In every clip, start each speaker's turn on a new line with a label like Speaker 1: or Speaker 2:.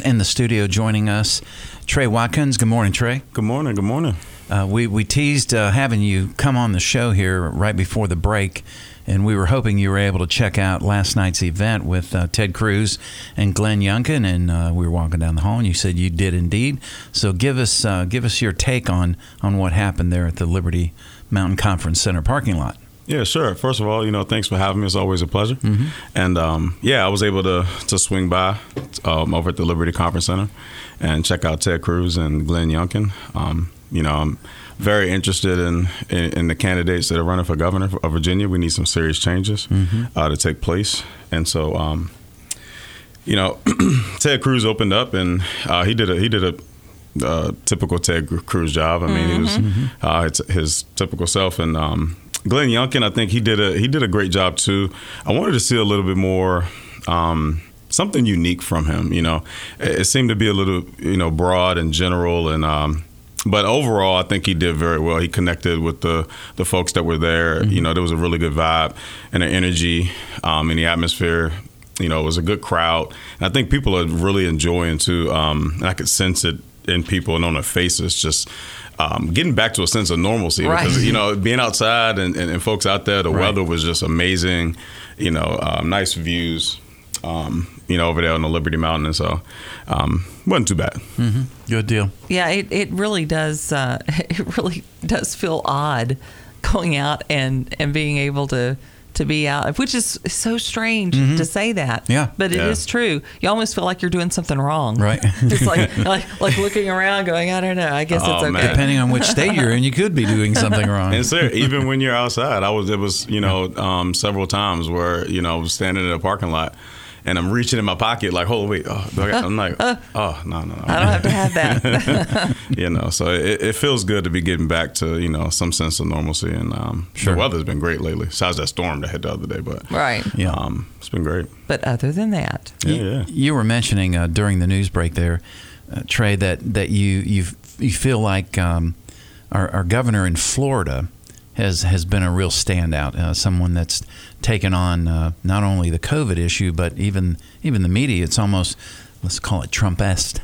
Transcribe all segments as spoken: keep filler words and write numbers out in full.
Speaker 1: in the studio joining us, Trey Watkins. Good morning, Trey.
Speaker 2: Good morning. Good morning.
Speaker 1: Uh, we, we teased uh, having you come on the show here right before the break, and we were hoping you were able to check out last night's event with uh, Ted Cruz and Glenn Youngkin, and uh, we were walking down the hall, and you said you did indeed. So give us uh, give us your take on, on what happened there at the Liberty Mountain Conference Center parking lot.
Speaker 2: Yeah, sure. First of all, you know, thanks for having me. It's always a pleasure.
Speaker 1: Mm-hmm.
Speaker 2: And, um, yeah, I was able to to swing by um, over at the Liberty Conference Center and check out Ted Cruz and Glenn Youngkin. Um, you know, I'm very interested in, in, in the candidates that are running for governor of Virginia. We need some serious changes mm-hmm. uh, to take place. And so, um, you know, Ted Cruz opened up and uh, he did a he did a uh, typical Ted Cruz job. I mean, mm-hmm. he was mm-hmm. uh, his, his typical self. And um, Glenn Youngkin, I think he did a he did a great job too. I wanted to see a little bit more. Um, something unique from him. You know, it, it seemed to be a little, you know, broad and general, and um, but overall, I think he did very well. He connected with the the folks that were there. Mm-hmm. You know, there was a really good vibe and an energy um, in the atmosphere. You know, it was a good crowd, and I think people are really enjoying too. Um, and I could sense it in people and on their faces, just um, getting back to a sense of normalcy.
Speaker 1: Right.
Speaker 2: Because, you know, being outside and, and, and folks out there, the right. weather was just amazing. You know, um, nice views. Um, you know, over there on the Liberty Mountain, and so um, wasn't too bad.
Speaker 1: Mm-hmm. Good deal.
Speaker 3: Yeah, it, it really does. Uh, it really does feel odd going out and, and being able to, to be out, which is so strange mm-hmm. to say that.
Speaker 1: Yeah,
Speaker 3: but it
Speaker 2: yeah.
Speaker 3: is true. You almost feel like you're doing something wrong.
Speaker 1: Right.
Speaker 3: It's like, like like looking around, going, I don't know. I guess
Speaker 2: oh,
Speaker 3: it's okay.
Speaker 2: Man.
Speaker 1: Depending on which state you're in, you could be doing something wrong.
Speaker 2: And sir, even when you're outside, I was. It was you know um, several times where you know I was standing in a parking lot. And I'm reaching in my pocket like, hold wait, oh, do I got, I'm like, oh, no, no, no.
Speaker 3: I don't have to have that.
Speaker 2: You know, so it, it feels good to be getting back to, you know, some sense of normalcy. And um,
Speaker 1: sure.
Speaker 2: the weather's been great lately. Besides that storm that hit the other day, but
Speaker 3: right.
Speaker 1: Yeah.
Speaker 2: Um, it's been great.
Speaker 3: But other than that.
Speaker 2: Yeah,
Speaker 1: you,
Speaker 2: yeah.
Speaker 1: You were mentioning uh, during the news break there, uh, Trey, that, that you you you feel like um, our, our governor in Florida has has been a real standout, uh, someone that's taken on uh, not only the COVID issue, but even even the media. It's almost, let's call it Trump-esque.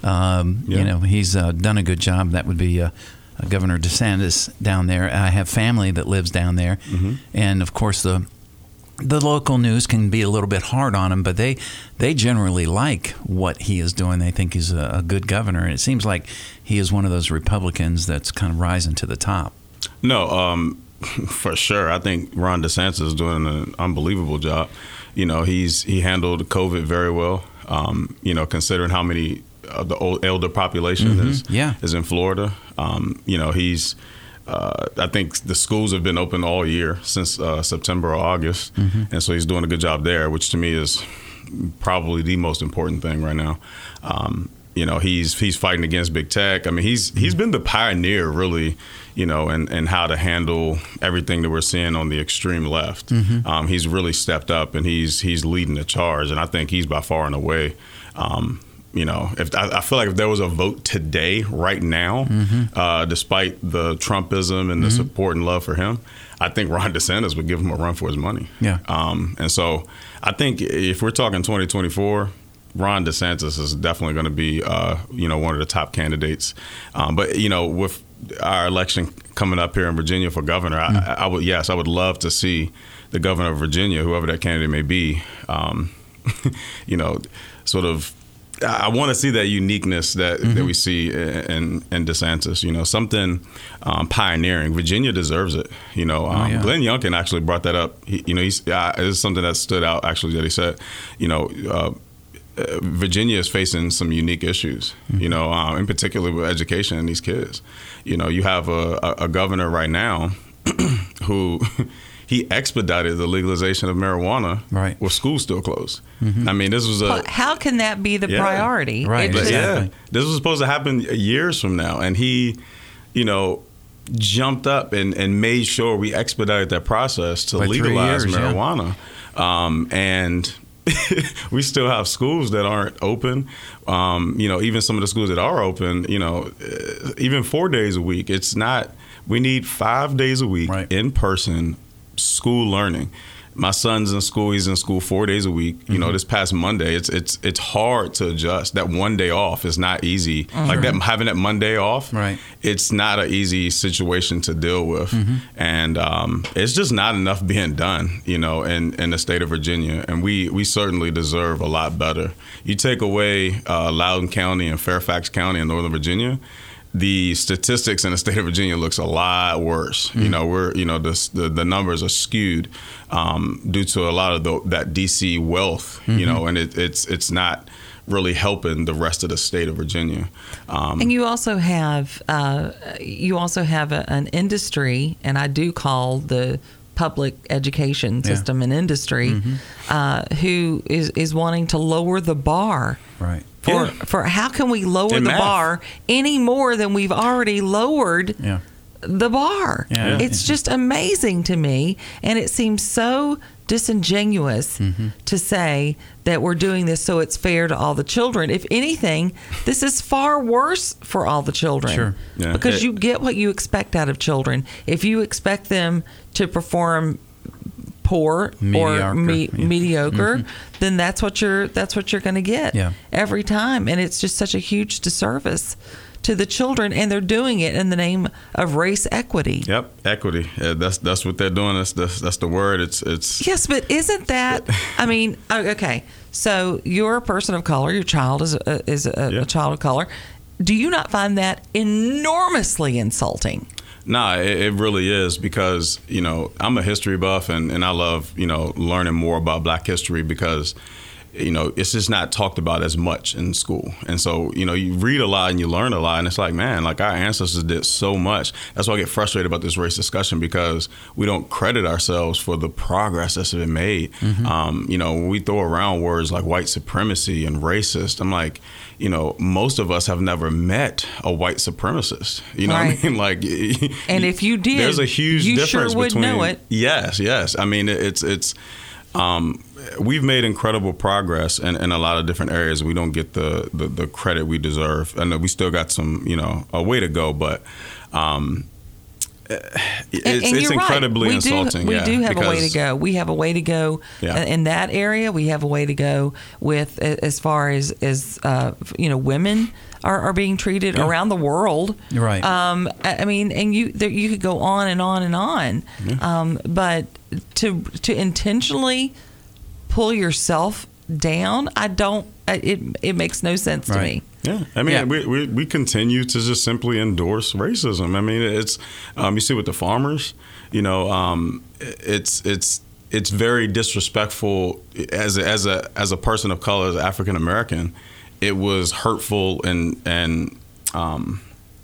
Speaker 1: Um,
Speaker 2: yeah.
Speaker 1: You know, he's uh, done a good job. That would be uh, uh, Governor DeSantis down there. I have family that lives down there,
Speaker 2: mm-hmm.
Speaker 1: and of course the the local news can be a little bit hard on him, but they they generally like what he is doing. They think he's a, a good governor, and it seems like he is one of those Republicans that's kind of rising to the top.
Speaker 2: No, um, for sure. I think Ron DeSantis is doing an unbelievable job. You know, he's he handled COVID very well. Um, you know, considering how many of the old elder population
Speaker 1: mm-hmm.
Speaker 2: is
Speaker 1: yeah.
Speaker 2: is in Florida. Um, you know, he's. Uh, I think the schools have been open all year since uh, September or August, mm-hmm. and so he's doing a good job there, which to me is probably the most important thing right now. Um, You know, he's he's fighting against big tech. I mean, he's he's been the pioneer, really, you know, and and how to handle everything that we're seeing on the extreme left. Mm-hmm. Um, he's really stepped up, and he's he's leading the charge. And I think he's by far and away, um, you know, if I, I feel like if there was a vote today, right now, mm-hmm. uh, despite the Trumpism and the mm-hmm. support and love for him, I think Ron DeSantis would give him a run for his money.
Speaker 1: Yeah.
Speaker 2: Um, and so I think if we're talking twenty twenty-four. Ron DeSantis is definitely going to be, uh, you know, one of the top candidates. Um, but, you know, with our election coming up here in Virginia for governor, mm. I, I would, yes, I would love to see the governor of Virginia, whoever that candidate may be, um, you know, sort of, I want to see that uniqueness that, mm-hmm. that we see in, in DeSantis, you know, something um, pioneering. Virginia deserves it. You know, um, oh, yeah. Glenn Youngkin actually brought that up. He, you know, he's, uh, it's something that stood out, actually, that he said, you know, uh, Uh, Virginia is facing some unique issues, mm-hmm. you know, um, in particular with education and these kids. You know, you have a, a, a governor right now who he expedited the legalization of marijuana
Speaker 1: right.
Speaker 2: with schools still closed.
Speaker 1: Mm-hmm.
Speaker 2: I mean, this was a...
Speaker 3: Well, how can that be the
Speaker 2: yeah,
Speaker 3: priority?
Speaker 1: Right,
Speaker 3: It
Speaker 1: exactly.
Speaker 2: Yeah, this was supposed to happen years from now. And he, you know, jumped up and, and made sure we expedited that process to
Speaker 1: By
Speaker 2: legalize
Speaker 1: years,
Speaker 2: marijuana. Yeah. Um, and... we still have schools that aren't open. Um, you know, even some of the schools that are open, you know, even four days a week. It's not, we need five days a week
Speaker 1: right.
Speaker 2: in person school learning. my son's in school. He's in school four days a week. You mm-hmm. know, this past Monday, it's it's it's hard to adjust. That one day off is not easy. Mm-hmm. Like that having that Monday off,
Speaker 1: right?
Speaker 2: It's not an easy situation to deal with, mm-hmm. and um, it's just not enough being done. You know, in, in the state of Virginia, and we we certainly deserve a lot better. You take away uh, Loudoun County and Fairfax County in Northern Virginia, the statistics in the state of Virginia looks a lot worse. Mm-hmm. You know, we're you know the the, the numbers are skewed um, due to a lot of the, that D C wealth. Mm-hmm. You know, and it, it's it's not really helping the rest of the state of Virginia. Um,
Speaker 3: and you also have uh, you also have a, an industry, and I do call the public education system yeah. an industry, mm-hmm. uh, who is is wanting to lower the bar.
Speaker 1: Right.
Speaker 3: For,
Speaker 2: yeah.
Speaker 3: for how can we lower
Speaker 2: In
Speaker 3: the
Speaker 2: math.
Speaker 3: bar any more than we've already lowered
Speaker 1: yeah.
Speaker 3: the bar?
Speaker 1: Yeah.
Speaker 3: It's just amazing to me, and it seems so disingenuous mm-hmm. to say that we're doing this so it's fair to all the children. If anything, this is far worse for all the children.
Speaker 1: Sure.
Speaker 2: Yeah.
Speaker 3: Because
Speaker 2: It-
Speaker 3: you get what you expect out of children. If you expect them to perform poor
Speaker 1: Mediocre,
Speaker 3: or me-
Speaker 1: yeah.
Speaker 3: mediocre,
Speaker 1: Mm-hmm.
Speaker 3: then that's what you're that's what you're going to get
Speaker 1: Yeah.
Speaker 3: every time, and it's just such a huge disservice to the children, and they're doing it in the name of race equity.
Speaker 2: Yep, equity. Yeah, that's that's what they're doing. That's that's, that's the word. It's it's.
Speaker 3: Yes, but isn't that? I mean, oh, okay. So you're a person of color. Your child is a, is a,
Speaker 2: Yeah.
Speaker 3: a child of color. Do you not find that enormously insulting?
Speaker 2: Nah, it, it really is, because, you know, I'm a history buff, and, and I love, you know, learning more about Black history, because, you know, it's just not talked about as much in school. And so, you know, you read a lot and you learn a lot, and it's like, man, like our ancestors did so much. That's why I get frustrated about this race discussion, because we don't credit ourselves for the progress that's been made. Mm-hmm. Um, you know, when we throw around words like white supremacy and racist, I'm like, you know, most of us have never met a white supremacist. You know
Speaker 3: Right.
Speaker 2: what I mean? Like,
Speaker 3: And if you did,
Speaker 2: there's a huge
Speaker 3: you
Speaker 2: difference
Speaker 3: sure would
Speaker 2: between.
Speaker 3: know it.
Speaker 2: Yes, yes. I mean, it's it's. Um, we've made incredible progress in, in a lot of different areas. We don't get the, the, the credit we deserve. I know we still got some, you know, a way to go, but um, it's,
Speaker 3: And, and
Speaker 2: it's
Speaker 3: you're
Speaker 2: incredibly
Speaker 3: right. we
Speaker 2: insulting.
Speaker 3: Do, we
Speaker 2: yeah,
Speaker 3: do have a way to
Speaker 2: because-
Speaker 3: go. We have a way to go
Speaker 2: Yeah.
Speaker 3: in that area. We have a way to go with as far as as uh, you know, women are, are being treated
Speaker 2: Yeah.
Speaker 3: around the world.
Speaker 1: Right.
Speaker 3: Um, I I mean, and you there, you could go on and on and on.
Speaker 2: Yeah.
Speaker 3: Um, but to to intentionally pull yourself down, I don't. It it makes no sense to
Speaker 1: Right.
Speaker 3: me.
Speaker 2: Yeah, I mean,
Speaker 1: Yeah.
Speaker 2: We, we we continue to just simply endorse racism. I mean, it's um, you see with the farmers, you know, um, it's it's it's very disrespectful as a, as a as a person of color, as African American. It was hurtful, and and um,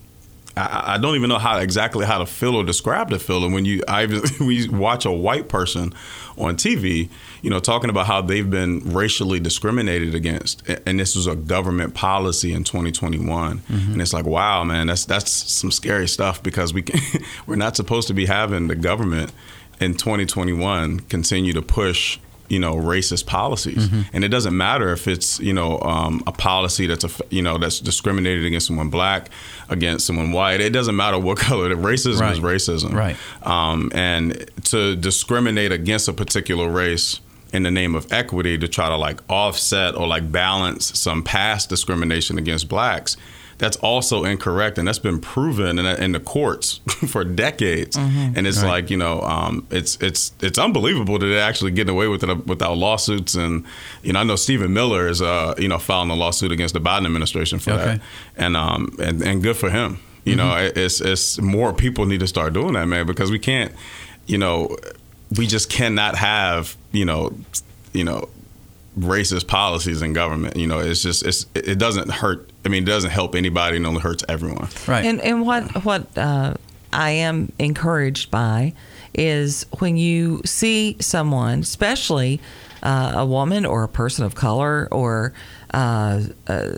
Speaker 2: I, I don't even know how exactly how to feel or describe the feeling when you I we watch a white person on T V, you know, talking about how they've been racially discriminated against, and this was a government policy in twenty twenty-one, mm-hmm. and it's like, wow, man, that's that's some scary stuff, because we can, we're not supposed to be having the government in twenty twenty-one continue to push, you know, racist policies. Mm-hmm. And it doesn't matter if it's, you know, um, a policy that's, a, you know, that's discriminated against someone black, against someone white. It doesn't matter what color. Racism
Speaker 1: Right.
Speaker 2: is racism.
Speaker 1: Right.
Speaker 2: Um, and to discriminate against a particular race in the name of equity, to try to like offset or like balance some past discrimination against blacks, that's also incorrect, and that's been proven in, in the courts for decades. Mm-hmm. And it's
Speaker 1: Right.
Speaker 2: like, you know, um, it's it's it's unbelievable that they're actually getting away with it without lawsuits. And you know, I know Stephen Miller is uh, you know, filing a lawsuit against the Biden administration for
Speaker 1: Okay.
Speaker 2: that, and um and, and good for him. You
Speaker 1: Mm-hmm.
Speaker 2: know, it- it's it's more people need to start doing that, man, because we can't, you know, we just cannot have, you know, you know. racist policies in government. You know, it's just it's it doesn't hurt. I mean, it doesn't help anybody, and only hurts everyone.
Speaker 1: Right.
Speaker 3: And and what what uh, I am encouraged by is when you see someone, especially uh, a woman or a person of color, or uh, uh,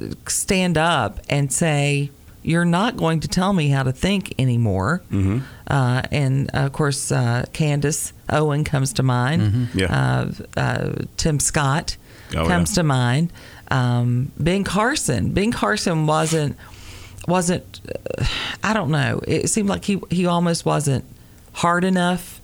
Speaker 3: stand up and say, "You're not going to tell me how to think anymore."
Speaker 2: Mm-hmm.
Speaker 3: Uh, and of course, uh, Candace Owen comes to mind.
Speaker 2: Mm-hmm. Yeah.
Speaker 3: Uh, uh, Tim Scott
Speaker 2: Oh,
Speaker 3: comes
Speaker 2: yeah.
Speaker 3: to mind. Um, Ben Carson. Ben Carson wasn't wasn't. Uh, I don't know. It seemed like he he almost wasn't hard enough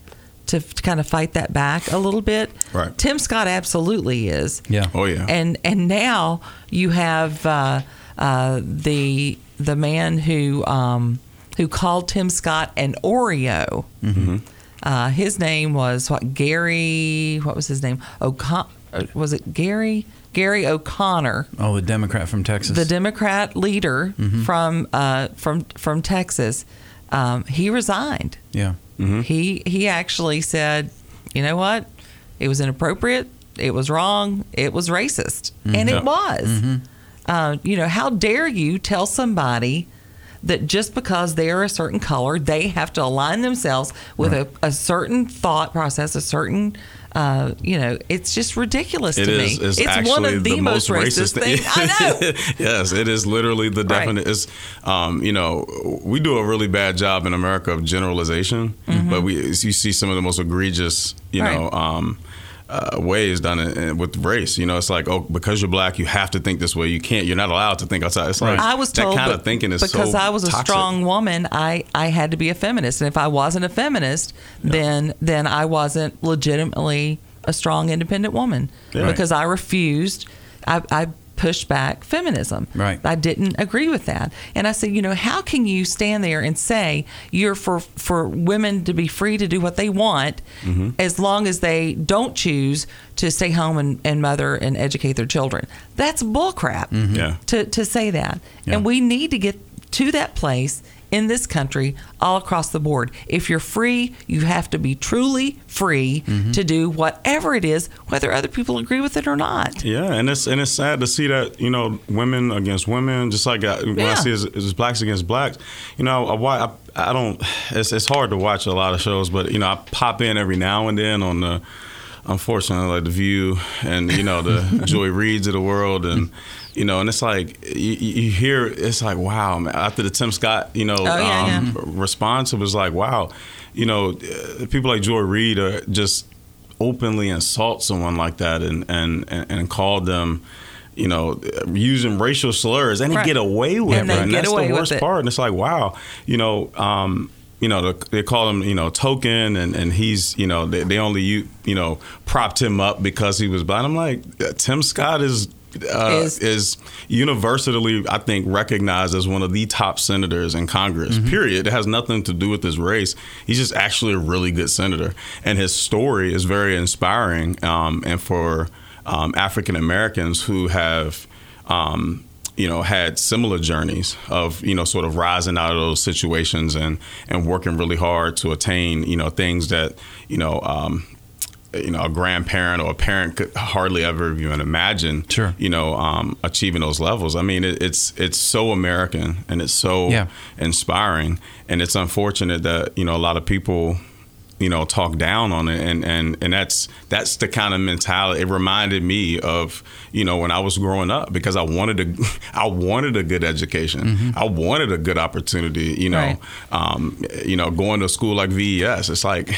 Speaker 3: to, to kind of fight that back a little bit.
Speaker 2: Right.
Speaker 3: Tim Scott absolutely is.
Speaker 1: Yeah.
Speaker 2: Oh yeah.
Speaker 3: And and now you have uh, uh, the the man who um, who called Tim Scott an Oreo.
Speaker 2: Mm-hmm.
Speaker 3: Uh, his name was what? Gary. What was his name? O'Con. Was it Gary? Gary O'Connor.
Speaker 1: Oh, the Democrat from Texas.
Speaker 3: The Democrat leader
Speaker 1: Mm-hmm.
Speaker 3: from uh, from from Texas. Um, he resigned.
Speaker 1: Yeah.
Speaker 2: Mm-hmm.
Speaker 3: He he actually said, you know what? It was inappropriate. It was wrong. It was racist, and
Speaker 2: Yeah.
Speaker 3: it was.
Speaker 1: Mm-hmm.
Speaker 3: Uh, you know, how dare you tell somebody that just because they're a certain color, they have to align themselves with
Speaker 1: Right.
Speaker 3: a, a certain thought process, a certain, uh, you know, it's just ridiculous
Speaker 2: It
Speaker 3: to
Speaker 2: is.
Speaker 3: me.
Speaker 2: It's,
Speaker 3: It's
Speaker 2: actually
Speaker 3: one of the, most racist
Speaker 2: thing.
Speaker 3: things. I know.
Speaker 2: Yes, it is literally the
Speaker 3: Right.
Speaker 2: definite. It's, um, you know, we do a really bad job in America of generalization, but we you see some of the most egregious, you know.
Speaker 3: Mm-hmm. Right.
Speaker 2: Um, Uh, ways done it, uh, with race. You know, it's like, oh, because you're black, you have to think this way. You can't. You're not allowed to think outside. It's like
Speaker 3: I was told
Speaker 2: that kind
Speaker 3: that
Speaker 2: of thinking is
Speaker 3: because
Speaker 2: so
Speaker 3: I was a
Speaker 2: toxic.
Speaker 3: strong woman, I, I had to be a feminist, and if I wasn't a feminist, then then I wasn't legitimately a strong, independent woman
Speaker 2: Yeah.
Speaker 3: because I refused. I, I pushed back feminism.
Speaker 1: Right.
Speaker 3: I didn't agree with that, and I said, you know, how can you stand there and say you're for for women to be free to do what they want,
Speaker 2: Mm-hmm.
Speaker 3: as long as they don't choose to stay home and, and mother and educate their children? That's bullcrap.
Speaker 2: Yeah.
Speaker 3: To to say that,
Speaker 1: Yeah.
Speaker 3: and we need to get to that place in this country all across the board. If you're free, you have to be truly free to do whatever it is, whether other people agree with it or not.
Speaker 2: Yeah, and it's and it's sad to see that, you know, women against women, just like I, when
Speaker 3: Yeah.
Speaker 2: I see it's, it's blacks against blacks. You know, I, wa- I, I don't. It's it's hard to watch a lot of shows, but you know, I pop in every now and then on the, unfortunately, like The View and you know the Joy Reids of the world, and you know, and it's like you, you hear it's like, wow, man. After the Tim Scott, you know,
Speaker 3: Oh, yeah,
Speaker 2: um, response, it was like, wow, you know, uh, people like Joy Reid are just openly insult someone like that and and and, and called them, you know, using racial slurs, and
Speaker 3: Right.
Speaker 2: he get away with
Speaker 3: And
Speaker 2: it.
Speaker 3: they
Speaker 2: And
Speaker 3: get
Speaker 2: that's
Speaker 3: away
Speaker 2: the
Speaker 3: with
Speaker 2: worst
Speaker 3: it.
Speaker 2: part. And it's like, wow, you know, um, you know, they call him, you know, token, and, and he's, you know, they, they only, you, you know, propped him up because he was black. I'm like, Tim Scott is. Uh,
Speaker 3: Is-
Speaker 2: is, universally, I think, recognized as one of the top senators in Congress, period. It has nothing to do with his race. He's just actually a really good senator. And his story is very inspiring. Um, and for um, African Americans who have, um, you know, had similar journeys of, you know, sort of rising out of those situations and, and working really hard to attain, you know, things that, you know, um, you know, a grandparent or a parent could hardly ever even imagine,
Speaker 1: Sure.
Speaker 2: you know, um, achieving those levels. I mean, it, it's it's so American and it's so
Speaker 1: Yeah.
Speaker 2: inspiring. And it's unfortunate that, you know, a lot of people, you know, talk down on it. And, and, and that's that's the kind of mentality. It reminded me of, you know, when I was growing up, because I wanted a, I wanted a good education.
Speaker 1: Mm-hmm.
Speaker 2: I wanted a good opportunity, you know,
Speaker 3: Right.
Speaker 2: um, you know, going to school like V E S. It's like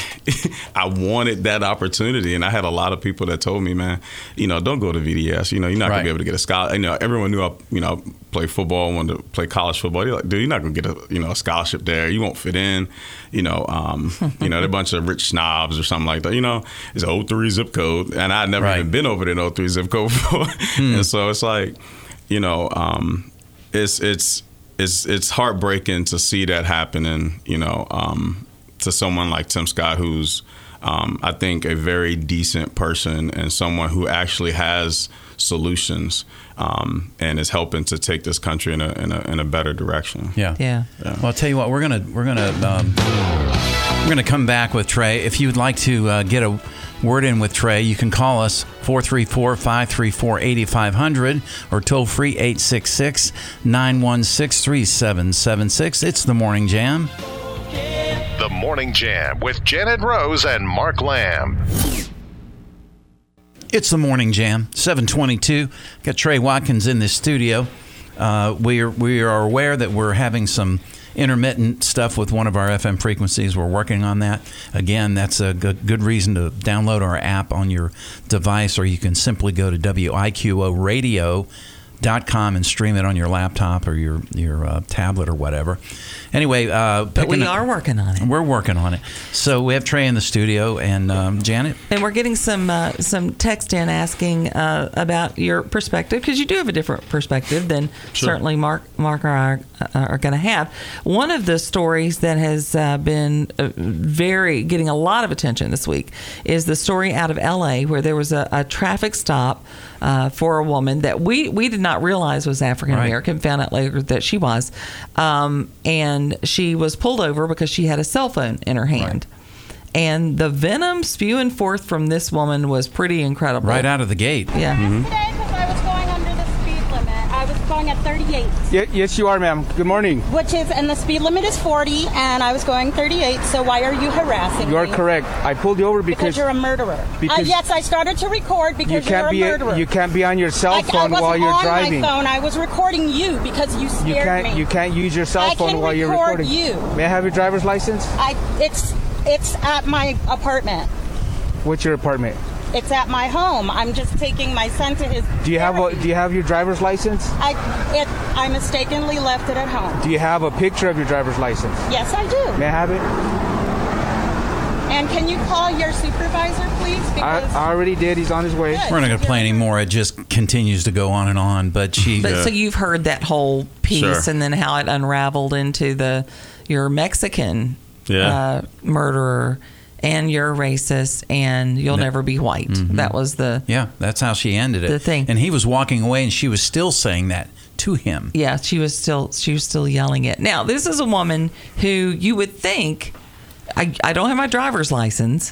Speaker 2: I wanted that opportunity. And I had a lot of people that told me, man, you know, don't go to V E S. You know, you're not
Speaker 1: Right.
Speaker 2: going to be able to get a scholarship. You know, everyone knew I, you know, play football, wanted to play college football. You're like, dude, you're not going to get a, you know, a scholarship there. You won't fit in. You know, um, you know, they're a bunch of rich snobs or something like that. You know, it's an oh three zip code. And I'd never
Speaker 1: Right.
Speaker 2: even been over there in oh three zip code before. And so it's like, you know, um, it's, it's, it's, it's heartbreaking to see that happening, you know, um, to someone like Tim Scott, who's, um, I think, a very decent person and someone who actually has solutions um, and is helping to take this country in a, in a, in a better direction.
Speaker 1: Yeah.
Speaker 3: Yeah.
Speaker 1: Well, I'll tell you what, we're gonna we're gonna um, we're gonna come back with Trey. If you'd like to uh, get a word in with Trey, you can call us four three four, five three four, eight five zero zero or toll free eight six six, nine one six, three seven seven six. It's the Morning Jam.
Speaker 4: The Morning Jam with Janet Rose and Mark Lamb.
Speaker 1: It's the Morning Jam, seven twenty-two. Got Trey Watkins in the studio. Uh, we are we are aware that we're having some intermittent stuff with one of our F M frequencies. We're working on that. Again, that's a good, good reason to download our app on your device, or you can simply go to W I Q O radio dot com and stream it on your laptop or your your uh, tablet or whatever. Anyway, uh,
Speaker 3: but we are working on it.
Speaker 1: We're working on it. So we have Trey in the studio and um, Janet,
Speaker 3: and we're getting some uh, some text in asking uh, about your perspective, because you do have a different perspective than
Speaker 2: Sure.
Speaker 3: certainly Mark Mark or I are, are going to have. One of the stories that has uh, been uh, very getting a lot of attention this week is the story out of L A where there was a, a traffic stop uh, for a woman that we we did not realize was African American. Right. Found out later that she was, um, and she was pulled over because she had a cell phone in her hand. Right. And the venom spewing forth from this woman was pretty incredible.
Speaker 1: Right out of the gate.
Speaker 3: Yeah.
Speaker 5: Mm-hmm. Today, because I was going under the speed limit. I was going at thirty-eight.
Speaker 6: Yeah, yes, you are, ma'am. Good morning.
Speaker 5: Which is, and the speed limit is forty, and I was going thirty-eight, so why are you harassing
Speaker 6: You are
Speaker 5: me?
Speaker 6: correct. I pulled you over because...
Speaker 5: Because you're a murderer.
Speaker 6: Because
Speaker 5: uh, yes, I started to record because
Speaker 6: you can't
Speaker 5: you're a
Speaker 6: be
Speaker 5: murderer.
Speaker 6: You can't be on your cell
Speaker 5: I,
Speaker 6: phone
Speaker 5: I
Speaker 6: while you're
Speaker 5: on
Speaker 6: driving.
Speaker 5: my phone. I was recording you because you scared
Speaker 6: You can't,
Speaker 5: me.
Speaker 6: you can't use your cell
Speaker 5: I
Speaker 6: phone
Speaker 5: can
Speaker 6: while you're
Speaker 5: record
Speaker 6: recording.
Speaker 5: you.
Speaker 6: May I have your driver's license?
Speaker 5: I, it's, it's at my apartment.
Speaker 6: What's your apartment?
Speaker 5: It's at my home. I'm just taking my son to his.
Speaker 6: Do you have a,
Speaker 5: therapy.
Speaker 6: Do you have your driver's license?
Speaker 5: I it I mistakenly left it at home.
Speaker 6: Do you have a picture of your driver's license?
Speaker 5: Yes, I do.
Speaker 6: May I have it?
Speaker 5: And can you call your supervisor, please?
Speaker 6: I,
Speaker 5: Because
Speaker 6: I already did. He's on his way.
Speaker 5: Good.
Speaker 1: we're not going to play anymore. It just continues to go on and on. But she,
Speaker 3: But
Speaker 2: Yeah.
Speaker 3: so you've heard that whole piece,
Speaker 2: Sure.
Speaker 3: and then how it unraveled into the your Mexican
Speaker 2: Yeah.
Speaker 3: uh, murderer, and you're a racist, and you'll never be white. That was the
Speaker 1: yeah, that's how she ended it.
Speaker 3: The thing.
Speaker 1: And he was walking away, and she was still saying that to him.
Speaker 3: yeah. She was still she was still yelling it. Now this is a woman who you would think I I don't have my driver's license.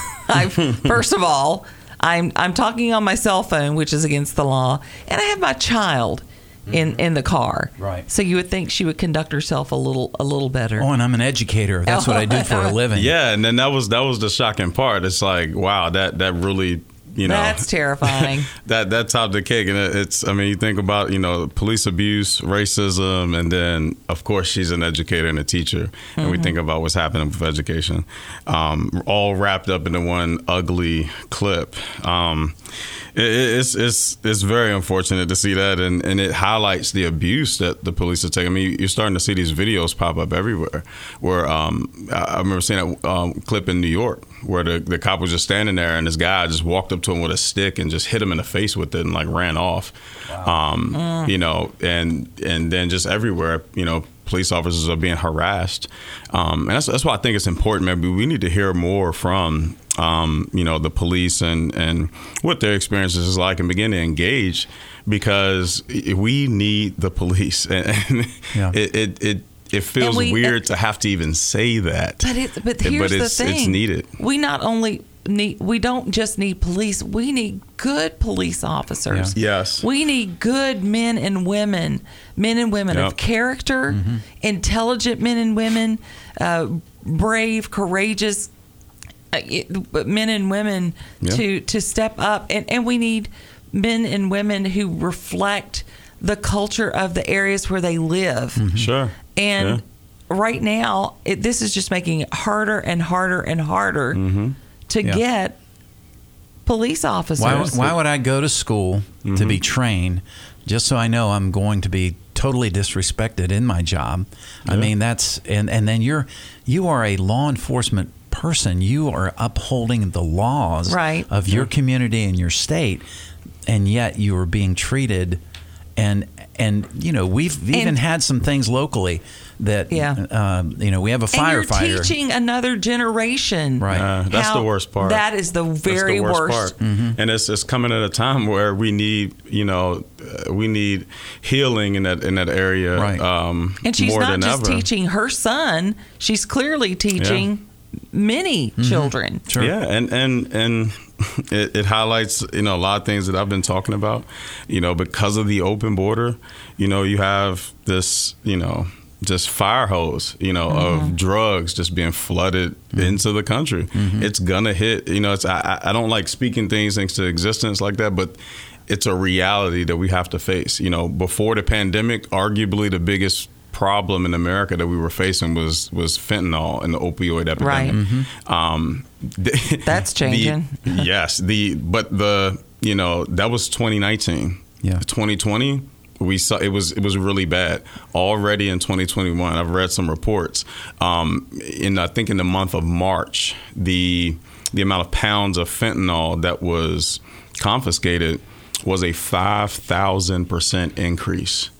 Speaker 3: I first of all I'm I'm talking on my cell phone, which is against the law, and I have my child in in the car.
Speaker 1: Right.
Speaker 3: So you would think she would conduct herself a little a little better.
Speaker 1: Oh, and I'm an educator. That's what I do for a living.
Speaker 2: Yeah, and then that was that was the shocking part. It's like, wow, that that really, you know,
Speaker 3: That's terrifying.
Speaker 2: that that topped the cake. And it- it's, I mean, you think about, you know, police abuse, racism, and then of course she's an educator and a teacher, and
Speaker 3: Mm-hmm.
Speaker 2: we think about what's happening with education, um, all wrapped up into one ugly clip. Um, it, it's it's it's very unfortunate to see that, and, and it highlights the abuse that the police are taking. I mean, you're starting to see these videos pop up everywhere. Where um, I I remember seeing a um, clip in New York where the, the cop was just standing there, and this guy just walked up to him with a stick and just hit him in the face with it and like ran off. Um, You know, and and then just everywhere, you know, police officers are being harassed, um, and that's that's why I think it's important. Maybe we need to hear more from um, you know, the police and and what their experiences is like, and begin to engage, because we need the police, and, and
Speaker 1: Yeah.
Speaker 2: it, it it it feels
Speaker 3: we-
Speaker 2: weird to have to even say that.
Speaker 3: But it, but here's
Speaker 2: but
Speaker 3: the
Speaker 2: it's,
Speaker 3: thing:
Speaker 2: it's needed.
Speaker 3: We not only need we don't just need police. We need good police officers.
Speaker 2: Yeah. Yes.
Speaker 3: We need good men and women, men and women
Speaker 2: Yep.
Speaker 3: of character, intelligent men and women, uh, brave, courageous uh, it- men and women
Speaker 2: Yeah.
Speaker 3: to to step up, and and we need men and women who reflect the culture of the areas where they live.
Speaker 2: Sure.
Speaker 3: And
Speaker 2: Yeah.
Speaker 3: right now, it, this is just making it harder and harder and harder
Speaker 2: Mm-hmm.
Speaker 3: to
Speaker 1: Yeah.
Speaker 3: get police officers.
Speaker 1: Why, why would I go to school to
Speaker 2: Mm-hmm.
Speaker 1: be trained just so I know I'm going to be totally disrespected in my job? I
Speaker 2: Yeah.
Speaker 1: mean, that's and and then you're you are a law enforcement person. You are upholding the laws
Speaker 3: Right.
Speaker 1: of your community and your state, and yet you are being treated. And and you know we've even
Speaker 3: And-
Speaker 1: had some things locally that
Speaker 3: Yeah.
Speaker 1: uh, you know we have a
Speaker 3: and you're
Speaker 1: firefighter.
Speaker 3: teaching another generation.
Speaker 1: Right.
Speaker 2: Uh, that's
Speaker 3: how-
Speaker 2: the worst part.
Speaker 3: That is the very
Speaker 2: That's the
Speaker 3: worst.
Speaker 2: worst, part. And it's it's coming at a time where we need, you know, uh, we need healing in that in that area,
Speaker 1: Right.
Speaker 2: um,
Speaker 3: And she's
Speaker 2: more
Speaker 3: not
Speaker 2: than
Speaker 3: just
Speaker 2: ever.
Speaker 3: teaching her son; she's clearly teaching many children.
Speaker 1: Sure.
Speaker 2: Yeah, and and and it, it highlights, you know, a lot of things that I've been talking about. You know, because of the open border, you know, you have this, you know, just fire hose, you know, of drugs just being flooded into the country. It's gonna hit. You know, it's I, I I don't like speaking things into existence like that, but it's a reality that we have to face. You know, before the pandemic, arguably the biggest problem in America that we were facing was was fentanyl and the opioid epidemic.
Speaker 3: Right.
Speaker 2: Um, the-
Speaker 3: That's changing.
Speaker 2: the- yes, the but the you know that was twenty nineteen.
Speaker 1: Yeah.
Speaker 2: twenty twenty, we saw it was it was really bad already in twenty twenty-one. I've read some reports. Um, in I think in the month of March, the the amount of pounds of fentanyl that was confiscated was a five thousand percent increase.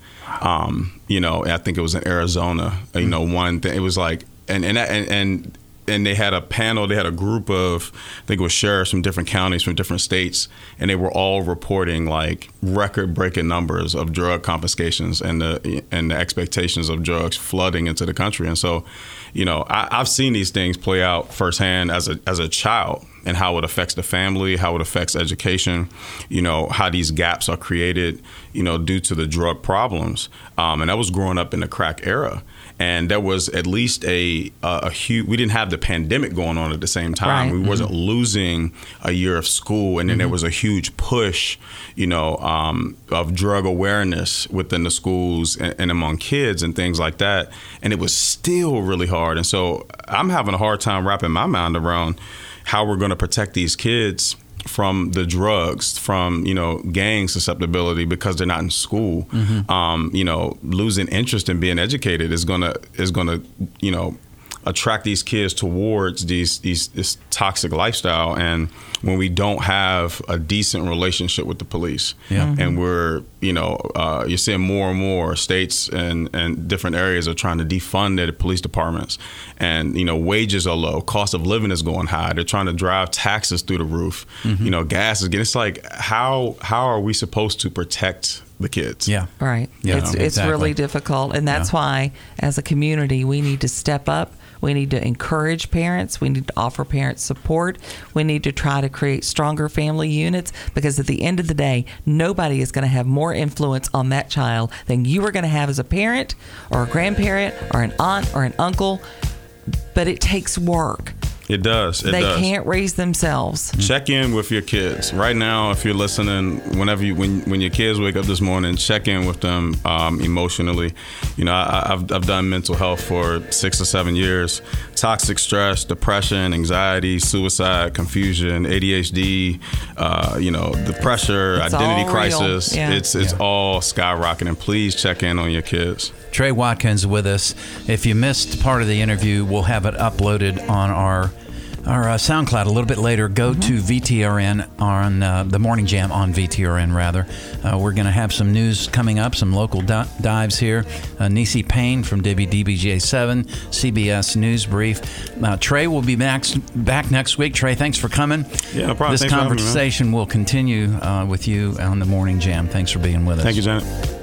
Speaker 2: Um, you know, I think it was in Arizona. You know, one thing it was like, and and and. and And they had a panel, they had a group of, I think it was sheriffs from different counties, from different states, and they were all reporting like record-breaking numbers of drug confiscations and the and the expectations of drugs flooding into the country. And so, you know, I, I've seen these things play out firsthand as a as a child, and how it affects the family, how it affects education, you know, how these gaps are created, you know, due to the drug problems. Um, and I was growing up in the crack era. And there was at least a a, a huge. We didn't have the pandemic going on at the same time.
Speaker 3: Right.
Speaker 2: We wasn't mm-hmm. losing a year of school, and then mm-hmm. there was a huge push, you know, um, of drug awareness within the schools and, and among kids and things like that. And it was still really hard. And so I'm having a hard time wrapping my mind around how we're going to protect these kids from the drugs, from, you know, gang susceptibility because they're not in school. Mm-hmm. Um, you know, losing interest in being educated is gonna is gonna, you know, attract these kids towards these these this toxic lifestyle. And when we don't have a decent relationship with the police,
Speaker 1: yeah. mm-hmm.
Speaker 2: and we're, you know, uh, you're seeing more and more states and, and different areas are trying to defund their police departments. And, you know, wages are low. Cost of living is going high. They're trying to drive taxes through the roof. Mm-hmm. You know, gas is getting, it's like, how how are we supposed to protect the kids?
Speaker 1: Yeah.
Speaker 3: Right.
Speaker 1: Yeah,
Speaker 3: it's,
Speaker 1: exactly.
Speaker 3: it's really difficult. And that's yeah. why, as a community, we need to step up. We need to encourage parents. We need to offer parents support. We need to try to create stronger family units, because at the end of the day, nobody is going to have more influence on that child than you are going to have as a parent or a grandparent or an aunt or an uncle. But it takes work.
Speaker 2: It does. It
Speaker 3: they
Speaker 2: does.
Speaker 3: can't raise themselves.
Speaker 2: Check in with your kids right now. If you're listening, whenever you, when when your kids wake up this morning, check in with them um, emotionally. You know, I, I've I've done mental health for six or seven years. Toxic stress, depression, anxiety, suicide, confusion, A D H D. Uh, you know, the pressure,
Speaker 3: it's
Speaker 2: identity crisis.
Speaker 3: Yeah.
Speaker 2: It's it's
Speaker 1: yeah.
Speaker 2: all skyrocketing. Please check in on your kids.
Speaker 1: Trey Watkins with us. If you missed part of the interview, we'll have it uploaded on our our uh, SoundCloud a little bit later. Go mm-hmm. to V T R N on uh, the Morning Jam on V T R N rather. Uh, we're going to have some news coming up, some local di- dives here. Uh, Nisi Payne from W D B J seven, C B S News Brief. Uh, Trey will be back back next week. Trey, thanks for coming.
Speaker 2: Yeah, no problem.
Speaker 1: This
Speaker 2: Thanks
Speaker 1: conversation
Speaker 2: for having me,
Speaker 1: will continue uh, with you on the Morning Jam. Thanks for being with us.
Speaker 2: Thank you, Janet.